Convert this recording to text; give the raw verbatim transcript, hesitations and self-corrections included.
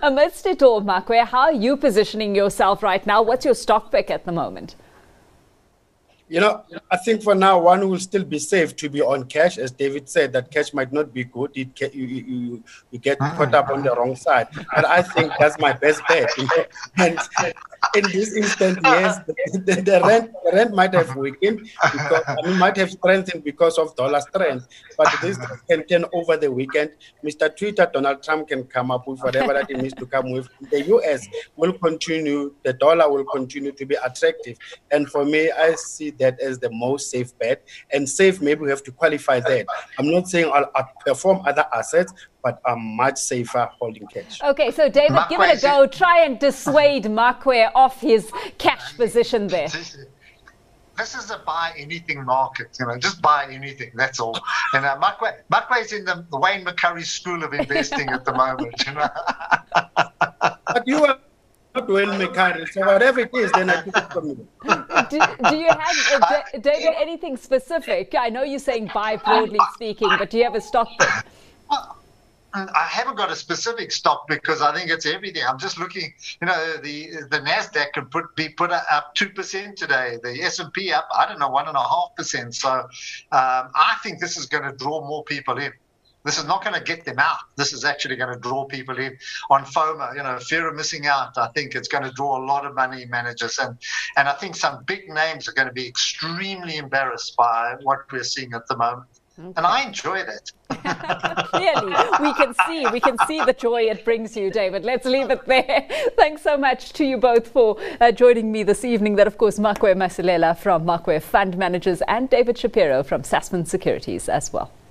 Amidst it all, Makwe, how are you positioning yourself right now? What's your stock pick at the moment? You know, I think for now, one will still be safe to be on cash. As David said, that cash might not be good. It ca- you, you, you get caught up on the wrong side. But I think that's my best bet. You know? And in this instance, yes, the, the, the rent the rent might have weakened, because, I mean, might have strengthened because of dollar strength. But this can turn over the weekend. Mister Twitter, Donald Trump can come up with whatever that he needs to come with. The U S will continue, the dollar will continue to be attractive. And for me, I see that as the most safe bet. And safe, maybe we have to qualify that. I'm not saying I'll outperform other assets, but I'm much safer holding cash. Okay, so David, Makwe, give it a go. Try and dissuade Makwe off his cash position there. This is a buy anything market, you know, just buy anything, that's all. And uh, Makwe, Makwe's in the, the Wayne McCurry school of investing at the moment, you know. But you are not Wayne McCurry, so whatever it is, then I took it from you. Do, do you have, uh, D- David, anything specific? I know you're saying buy broadly speaking, but do you have a stock pick? I haven't got a specific stock because I think it's everything. I'm just looking, you know, the the Nasdaq could put be put up two percent today. The S and P up, I don't know, one and a half percent. So um, I think this is going to draw more people in. This is not going to get them out. This is actually going to draw people in on FOMO, you know, fear of missing out. I think it's going to draw a lot of money managers. And, and I think some big names are going to be extremely embarrassed by what we're seeing at the moment. Okay. And I enjoy that. Clearly, we can see, we can see the joy it brings you, David. Let's leave it there. Thanks so much to you both for uh, joining me this evening. That, of course, Makwe Masilela from Makwe Fund Managers and David Shapiro from Sasfin Securities as well.